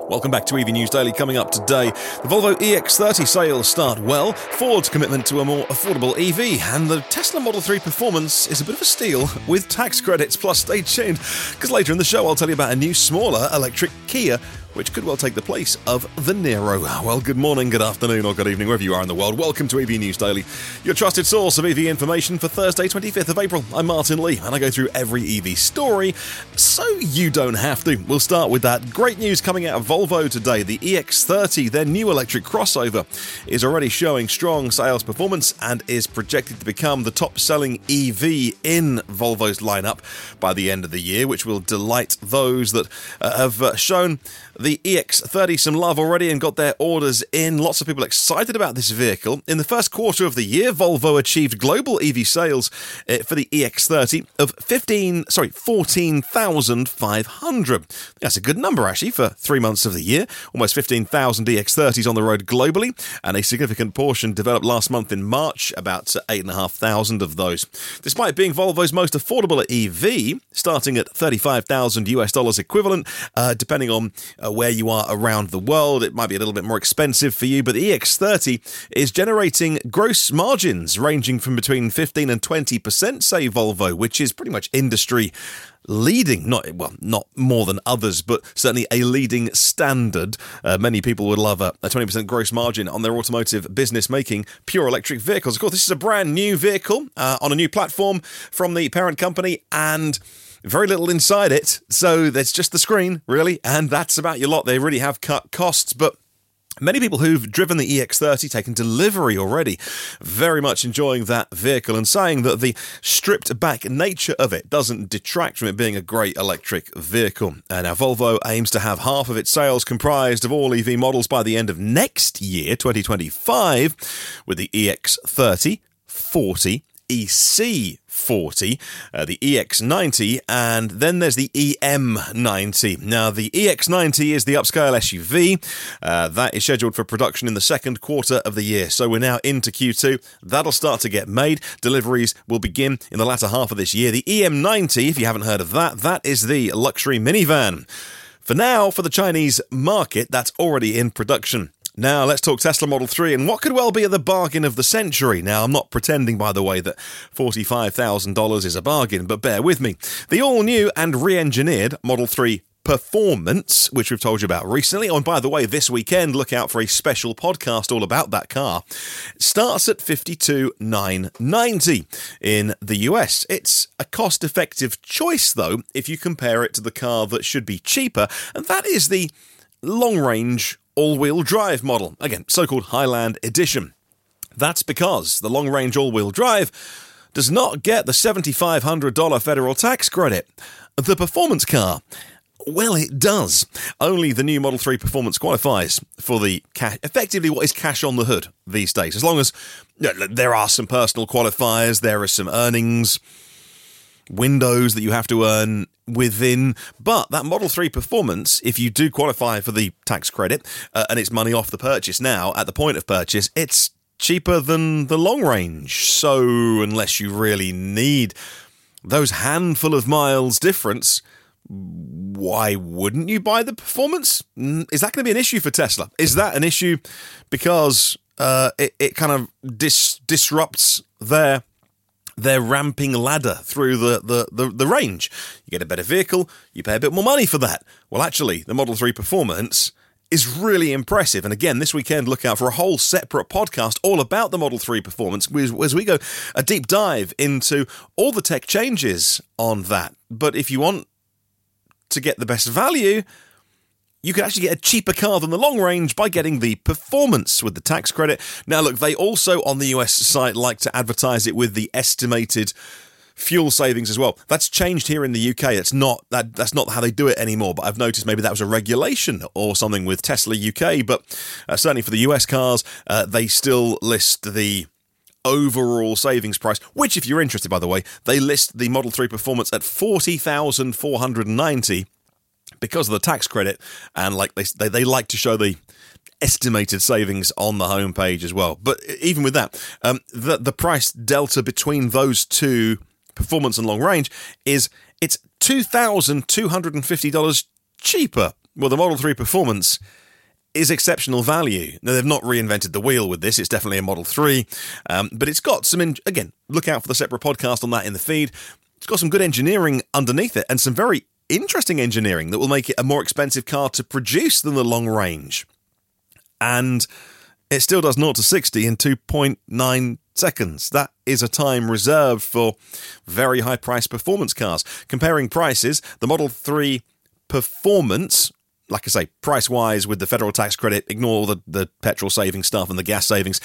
Welcome back to EV News Daily. Coming up today, the Volvo EX30 sales start well, Ford's commitment to a more affordable EV, and the Tesla Model 3 Performance is a bit of a steal with tax credits. Plus, stay tuned, because later in the show I'll tell you about a new, smaller electric Kia, which could well take the place of the Nero. Well, good morning, good afternoon, or good evening, wherever you are in the world. Welcome to EV News Daily, your trusted source of EV information for Thursday, 25th of April. I'm Martin Lee, and I go through every EV story, so you don't have to. We'll start with that great news coming out of Volvo today. The EX30, their new electric crossover, is already showing strong sales performance and is projected to become the top-selling EV in Volvo's lineup by the end of the year, which will delight those that have shown the EX30 some love already and got their orders in. Lots of people excited about this vehicle. In the first quarter of the year, Volvo achieved global EV sales for the EX30 of 14,500. That's a good number, actually, for 3 months of the year. Almost 15,000 EX30s on the road globally, and a significant portion developed last month in March, about 8,500 of those. Despite being Volvo's most affordable EV, starting at $35,000 equivalent, depending on where you are around the world, it might be a little bit more expensive for you, but the EX30 is generating gross margins ranging from between 15 and 20%, say Volvo, which is pretty much industry leading, not more than others, but certainly a leading standard. Many people would love a 20% gross margin on their automotive business making pure electric vehicles. Of course, this is a brand new vehicle on a new platform from the parent company, and very little inside it, so there's just the screen, really, and that's about your lot. They really have cut costs, but many people who've driven the EX30, taken delivery already, very much enjoying that vehicle and saying that the stripped-back nature of it doesn't detract from it being a great electric vehicle. And now Volvo aims to have half of its sales comprised of all EV models by the end of next year, 2025, with the EX30, 40, EC40, the EX90, and then there's the EM90. Now, the EX90 is the upscale SUV. That is scheduled for production in the second quarter of the year. So we're now into Q2. That'll start to get made. Deliveries will begin in the latter half of this year. The EM90, if you haven't heard of that, that is the luxury minivan. For now, for the Chinese market, that's already in production. Now, let's talk Tesla Model 3 and what could well be the bargain of the century. Now, I'm not pretending, by the way, that $45,000 is a bargain, but bear with me. The all-new and re-engineered Model 3 Performance, which we've told you about recently, and by the way, this weekend, look out for a special podcast all about that car, starts at $52,990 in the US. It's a cost-effective choice, though, if you compare it to the car that should be cheaper, and that is the long-range all-wheel drive model, again, so-called Highland Edition. That's because the long-range all-wheel drive does not get the $7,500 federal tax credit. The performance car, well, it does. Only the new Model 3 Performance qualifies for the effectively what is cash on the hood these days. As long as there are some personal qualifiers, there are some earnings windows that you have to earn within, but that Model 3 Performance, if you do qualify for the tax credit, and it's money off the purchase now, at the point of purchase, it's cheaper than the long range. So unless you really need those handful of miles difference, why wouldn't you buy the Performance? Is that going to be an issue for Tesla? Is that an issue because it kind of disrupts their ramping ladder through the range? You get a better vehicle, you pay a bit more money for that. Well, actually, the Model 3 Performance is really impressive. And again, this weekend, look out for a whole separate podcast all about the Model 3 Performance as we go a deep dive into all the tech changes on that. But if you want to get the best value, you can actually get a cheaper car than the long range by getting the Performance with the tax credit. Now, look, they also on the US site like to advertise it with the estimated fuel savings as well. That's changed here in the UK. That's not how they do it anymore. But I've noticed maybe that was a regulation or something with Tesla UK. But certainly for the US cars, they still list the overall savings price, which, if you're interested, by the way, they list the Model 3 Performance at $40,490 because of the tax credit, and like they like to show the estimated savings on the homepage as well. But even with that, the price delta between those two, Performance and long range, it's $2,250 cheaper Well, the Model 3 Performance is exceptional value. Now, they've not reinvented the wheel with this. It's definitely a Model 3, but it's got some, again, look out for the separate podcast on that in the feed. It's got some good engineering underneath it and some very interesting engineering that will make it a more expensive car to produce than the long range. And it still does 0 to 60 in 2.9 seconds. That is a time reserved for very high-priced performance cars. Comparing prices, the Model 3 Performance, like I say, price-wise with the federal tax credit, ignore the petrol saving stuff and the gas savings,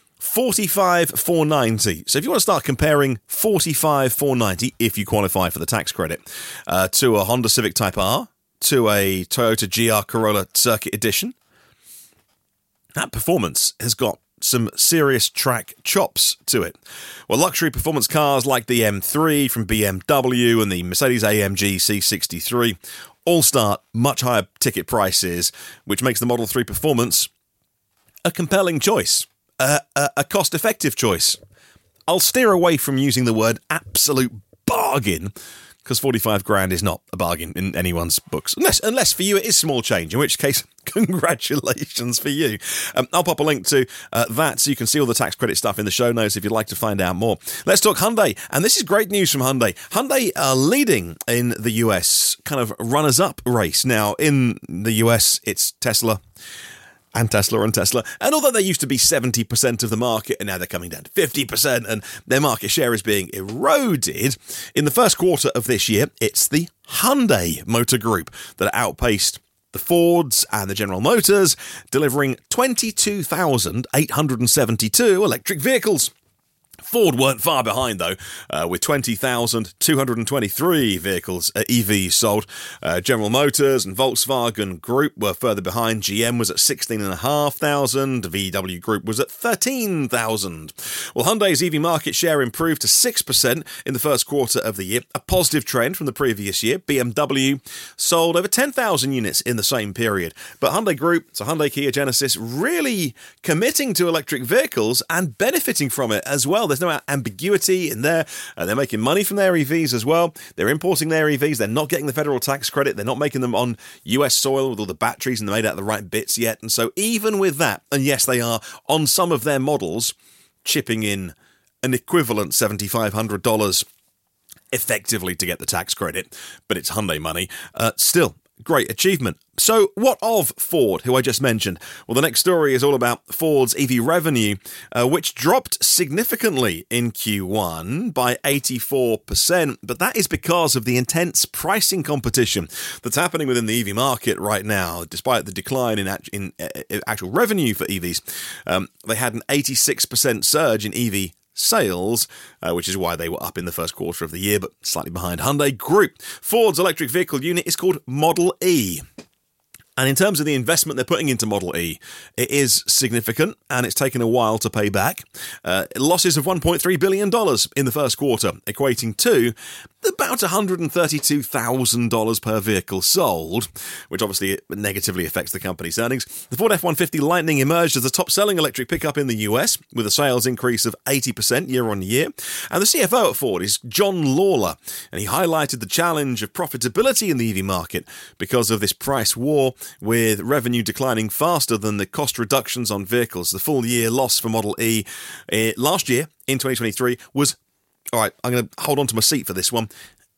$45,490. So if you want to start comparing $45,490, if you qualify for the tax credit, to a Honda Civic Type R, to a Toyota GR Corolla Circuit Edition, that performance has got some serious track chops to it. Well, luxury performance cars like the M3 from BMW and the Mercedes-AMG C63 all start much higher ticket prices, which makes the Model 3 Performance a compelling choice, a cost-effective choice. I'll steer away from using the word absolute bargain, because 45 grand is not a bargain in anyone's books. Unless for you it is small change, in which case, congratulations for you. I'll pop a link to that so you can see all the tax credit stuff in the show notes if you'd like to find out more. Let's talk Hyundai, and this is great news from Hyundai. Hyundai are leading in the US kind of runners-up race. Now, in the US, it's Tesla. And Tesla. And although they used to be 70% of the market, and now they're coming down to 50%, and their market share is being eroded, in the first quarter of this year, it's the Hyundai Motor Group that outpaced the Fords and the General Motors, delivering 22,872 electric vehicles. Ford weren't far behind, though, with 20,223 vehicles, EVs sold. General Motors and Volkswagen Group were further behind. GM was at 16,500. VW Group was at 13,000. Well, Hyundai's EV market share improved to 6% in the first quarter of the year, a positive trend from the previous year. BMW sold over 10,000 units in the same period. But Hyundai Group, so Hyundai, Kia, Genesis, really committing to electric vehicles and benefiting from it as well. There's no ambiguity in there. They're making money from their EVs as well. They're importing their EVs. They're not getting the federal tax credit. They're not making them on US soil with all the batteries and they're made out of the right bits yet. And so even with that, and yes, they are on some of their models chipping in an equivalent $7,500 effectively to get the tax credit, but it's Hyundai money. Still, great achievement. So what of Ford, who I just mentioned? Well, the next story is all about Ford's EV revenue, which dropped significantly in Q1 by 84%, but that is because of the intense pricing competition that's happening within the EV market right now. Despite the decline in actual revenue for EVs, they had an 86% surge in EV sales, which is why they were up in the first quarter of the year, but slightly behind Hyundai Group. Ford's electric vehicle unit is called Model E. And in terms of the investment they're putting into Model E, it is significant, and it's taken a while to pay back. Losses of $1.3 billion in the first quarter, equating to about $132,000 per vehicle sold, which obviously negatively affects the company's earnings. The Ford F-150 Lightning emerged as the top-selling electric pickup in the US, with a sales increase of 80% year-on-year. And the CFO at Ford is John Lawler, and he highlighted the challenge of profitability in the EV market because of this price war, with revenue declining faster than the cost reductions on vehicles. The full-year loss for Model E last year, in 2023, was, all right, I'm going to hold on to my seat for this one,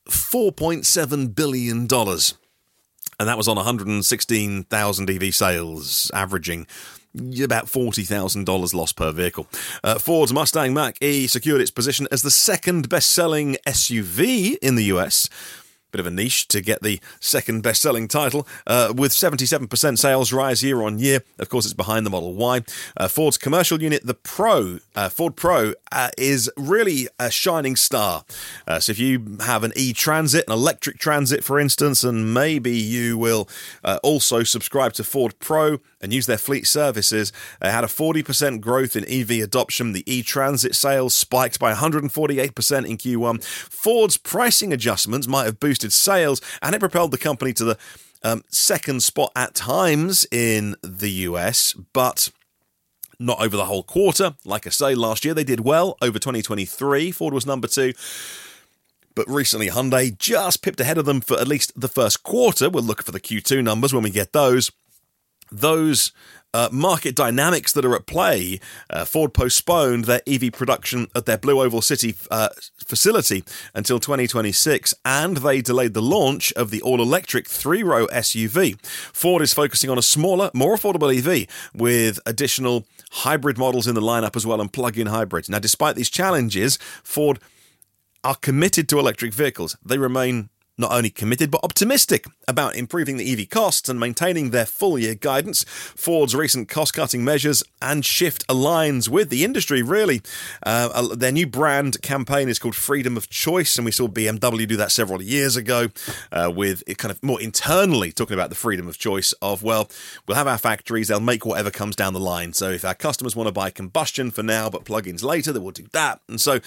$4.7 billion. And that was on 116,000 EV sales, averaging about $40,000 loss per vehicle. Ford's Mustang Mach-E secured its position as the second best-selling SUV in the US. Bit of a niche to get the second best-selling title, with 77% sales rise year-on-year. Of course, it's behind the Model Y. Ford's commercial unit, the Pro, Ford Pro, is really a shining star. So if you have an E-Transit, an electric Transit, for instance, and maybe you will also subscribe to Ford Pro and use their fleet services, they had a 40% growth in EV adoption. The E-Transit sales spiked by 148% in Q1. Ford's pricing adjustments might have boosted sales, and it propelled the company to the second spot at times in the US, but not over the whole quarter. Like I say, last year they did well. Over 2023, Ford was number 2. But recently, Hyundai just pipped ahead of them for at least the first quarter. We'll look for the Q2 numbers when we get those. Those market dynamics that are at play, Ford postponed their EV production at their Blue Oval City facility until 2026, and they delayed the launch of the all-electric three-row SUV. Ford is focusing on a smaller, more affordable EV with additional hybrid models in the lineup as well and plug-in hybrids. Now, despite these challenges, Ford are committed to electric vehicles. They remain not only committed, but optimistic about improving the EV costs and maintaining their full-year guidance. Ford's recent cost-cutting measures and shift aligns with the industry, really. Their new brand campaign is called Freedom of Choice, and we saw BMW do that several years ago with it kind of more internally talking about the freedom of choice of, well, we'll have our factories, they'll make whatever comes down the line. So if our customers want to buy combustion for now, but plug-ins later, then we'll do that. And so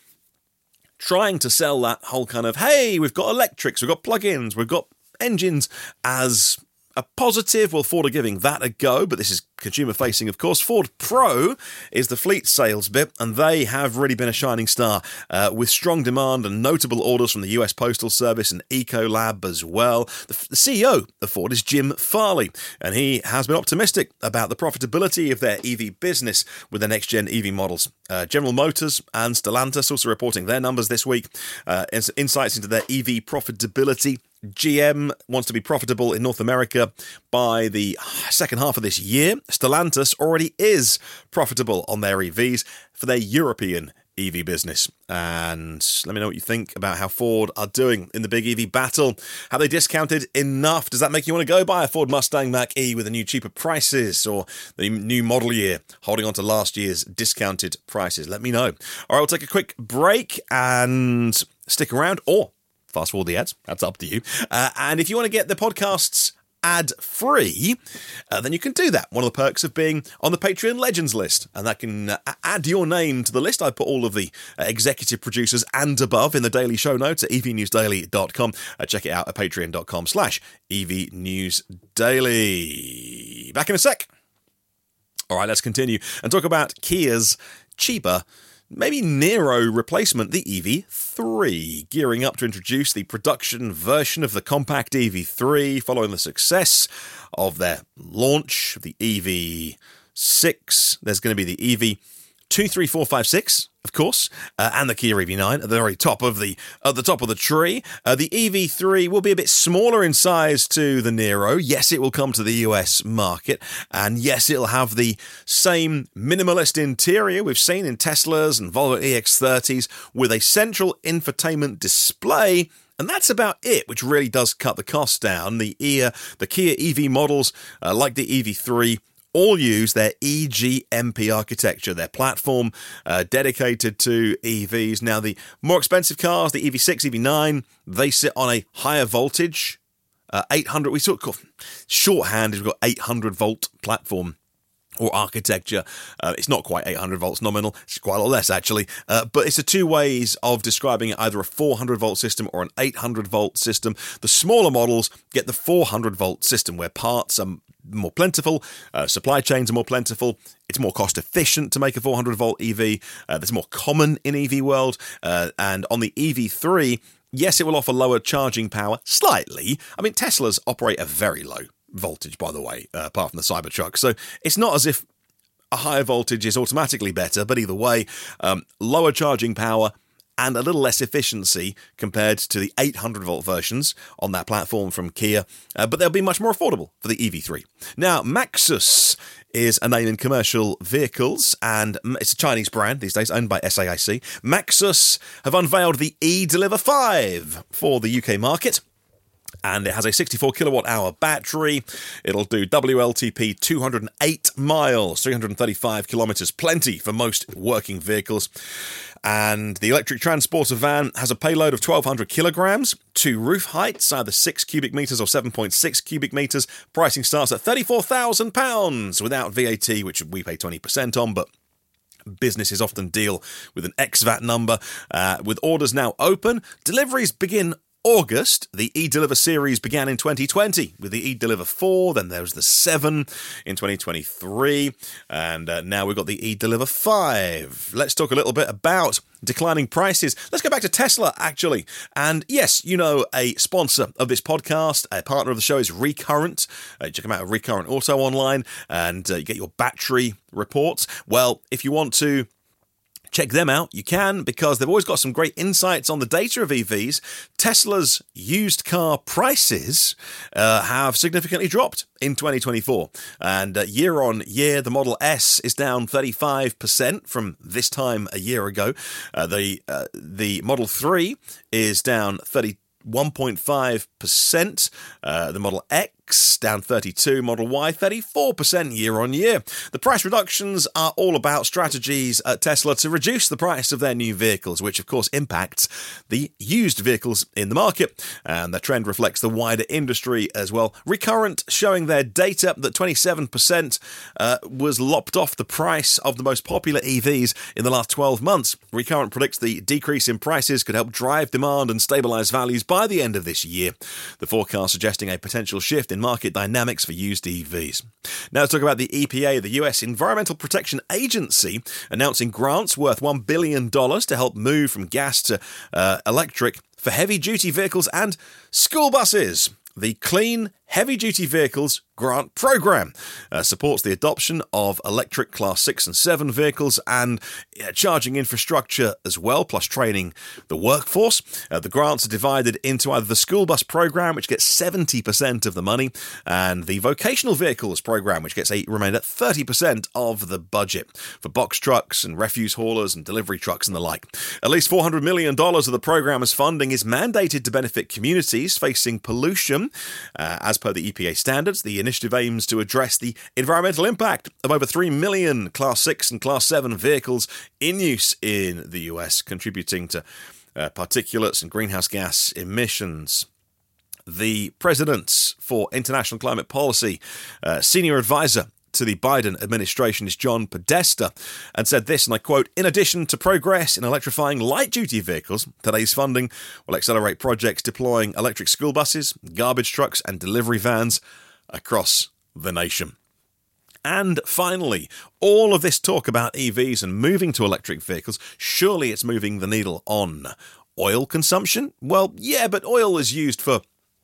trying to sell that whole kind of, hey, we've got electrics, we've got plug-ins, we've got engines as a positive. Well, Ford are giving that a go, but this is consumer-facing, of course. Ford Pro is the fleet sales bit, and they have really been a shining star with strong demand and notable orders from the US Postal Service and Ecolab as well. The CEO of Ford is Jim Farley, and he has been optimistic about the profitability of their EV business with the next-gen EV models. General Motors and Stellantis also reporting their numbers this week, insights into their EV profitability. GM wants to be profitable in North America by the second half of this year. Stellantis already is profitable on their EVs for their European EV business. And let me know what you think about how Ford are doing in the big EV battle. Have they discounted enough? Does that make you want to go buy a Ford Mustang Mach-E with the new cheaper prices, or the new model year holding on to last year's discounted prices? Let me know. All right, we'll take a quick break and stick around, or fast forward the ads. That's up to you. And if you want to get the podcasts ad-free, then you can do that. One of the perks of being on the Patreon Legends list, and that can add your name to the list. I put all of the executive producers and above in the daily show notes at evnewsdaily.com. Check it out at patreon.com/evnewsdaily. Back in a sec. All right, let's continue and talk about Kia's cheaper, maybe Niro replacement, the EV3, gearing up to introduce the production version of the compact EV3 following the success of their launch of the EV6. There's going to be the EV23456, of course, and the Kia EV9 at the very top of the tree. The EV3 will be a bit smaller in size to the Niro. Yes, it will come to the US market, and yes, it'll have the same minimalist interior we've seen in Teslas and Volvo EX30s with a central infotainment display. And that's about it, which really does cut the cost down. The Kia EV models, like the EV3, all use their EGMP architecture, their platform dedicated to EVs. Now, the more expensive cars, the EV6, EV9, they sit on a higher voltage, 800, we sort of shorthanded, we've got 800 volt platform or architecture. It's not quite 800 volts nominal, it's quite a lot less actually, but it's the two ways of describing it, either a 400 volt system or an 800 volt system. The smaller models get the 400 volt system, where parts are more plentiful, supply chains are more plentiful, it's more cost efficient to make a 400 volt EV, that's more common in EV world, and on the EV3, yes, it will offer lower charging power, slightly. I mean, Teslas operate a very low voltage, by the way, apart from the Cybertruck, so it's not as if a higher voltage is automatically better, but either way, lower charging power and a little less efficiency compared to the 800 volt versions on that platform from Kia, but they'll be much more affordable for the EV3. Now, Maxus is a name in commercial vehicles, and it's a Chinese brand these days, owned by SAIC. Maxus have unveiled the eDeliver 5 for the UK market, and it has a 64 kilowatt hour battery. It'll do WLTP 208 miles, 335 kilometers, plenty for most working vehicles. And the electric transporter van has a payload of 1,200 kilograms, two roof heights, either 6 cubic meters or 7.6 cubic meters. Pricing starts at £34,000 without VAT, which we pay 20% on, but businesses often deal with an ex-VAT number. With orders now open, deliveries begin August. The eDeliver series began in 2020 with the eDeliver 4, then there was the 7 in 2023, and now we've got the eDeliver 5. Let's talk a little bit about declining prices. Let's go back to Tesla, actually. And yes, you know, a sponsor of this podcast, a partner of the show is Recurrent. Check them out at Recurrent Auto online, and you get your battery reports. Well, if you want to check them out, you can, because they've always got some great insights on the data of EVs. Tesla's used car prices have significantly dropped in 2024. And year on year, the Model S is down 35% from this time a year ago. The Model 3 is down 31.5%. The Model X down 32%, Model Y 34% year on year. The price reductions are all about strategies at Tesla to reduce the price of their new vehicles, which of course impacts the used vehicles in the market, and the trend reflects the wider industry as well. Recurrent showing their data that 27% was lopped off the price of the most popular EVs in the last 12 months. Recurrent predicts the decrease in prices could help drive demand and stabilize values by the end of this year. The forecast suggesting a potential shift in market dynamics for used EVs. Now let's talk about the EPA, the US Environmental Protection Agency, announcing grants worth $1 billion to help move from gas to electric for heavy-duty vehicles and school buses. The Clean Heavy-Duty Vehicles Grant Program supports the adoption of electric Class 6 and 7 vehicles and charging infrastructure as well, plus training the workforce. The grants are divided into either the school bus program, which gets 70% of the money, and the vocational vehicles program, which gets a remainder 30% of the budget for box trucks and refuse haulers and delivery trucks and the like. At least $400 million of the program's funding is mandated to benefit communities facing pollution. As per the EPA standards, the initiative aims to address the environmental impact of over 3 million Class 6 and Class 7 vehicles in use in the US, contributing to particulates and greenhouse gas emissions. The President for International Climate Policy, senior advisor to the Biden administration, is John Podesta, and said this, and I quote, "In addition to progress in electrifying light-duty vehicles, today's funding will accelerate projects deploying electric school buses, garbage trucks, and delivery vans across the nation." And finally, all of this talk about EVs and moving to electric vehicles, surely it's moving the needle on oil consumption? Well, yeah, but oil is used for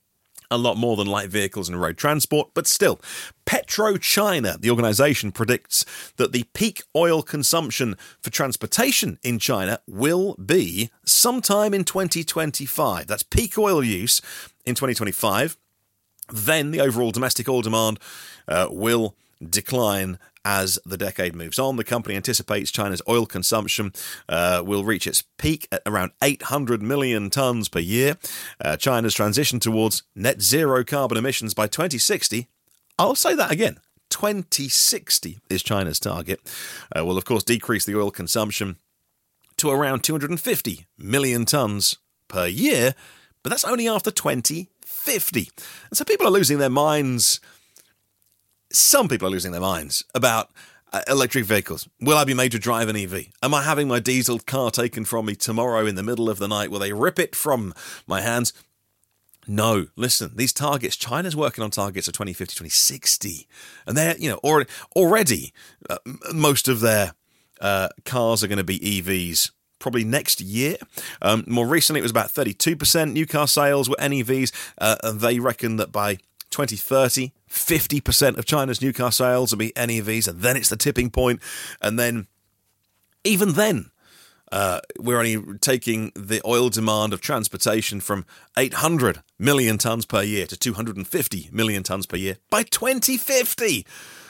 a lot more than light vehicles and road transport, but still, PetroChina, the organization, predicts that the peak oil consumption for transportation in China will be sometime in 2025. That's peak oil use in 2025. Then the overall domestic oil demand will decline as the decade moves on. The company anticipates China's oil consumption will reach its peak at around 800 million tons per year. China's transition towards net zero carbon emissions by 2060, I'll say that again, 2060 is China's target, will of course decrease the oil consumption to around 250 million tons per year, but that's only after 2050. And so people are losing their minds. Some people are losing their minds about electric vehicles. Will I be made to drive an EV? Am I having my diesel car taken from me tomorrow in the middle of the night? Will they rip it from my hands? No. Listen, these targets, China's working on targets of 2050, 2060. And they're, already most of their cars are going to be EVs probably next year. More recently, it was about 32% new car sales were NEVs. And they reckon that by 2030, 50% of China's new car sales will be NEVs, and then it's the tipping point. And then, even then, we're only taking the oil demand of transportation from 800 million tons per year to 250 million tons per year by 2050.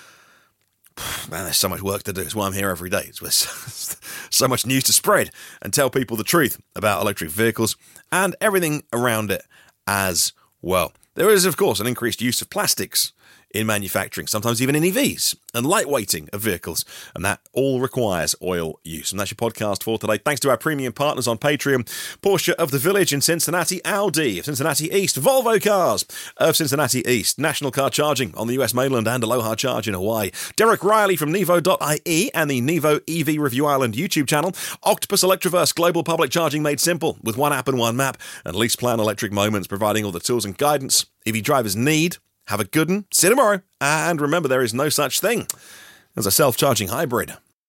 Man, there's so much work to do. It's why I'm here every day. It's so much news to spread and tell people the truth about electric vehicles and everything around it as well. There is, of course, an increased use of plastics in manufacturing, sometimes even in EVs, and lightweighting of vehicles, and that all requires oil use. And that's your podcast for today. Thanks to our premium partners on Patreon: Porsche of the Village in Cincinnati, Audi of Cincinnati East, Volvo Cars of Cincinnati East, National Car Charging on the US mainland and Aloha Charge in Hawaii, Derek Riley from Nevo.ie and the Nevo EV Review Island YouTube channel, Octopus Electroverse Global Public Charging made simple with one app and one map, and Lease Plan Electric Moments providing all the tools and guidance EV drivers need. Have a good one. See you tomorrow. And remember, there is no such thing as a self-charging hybrid.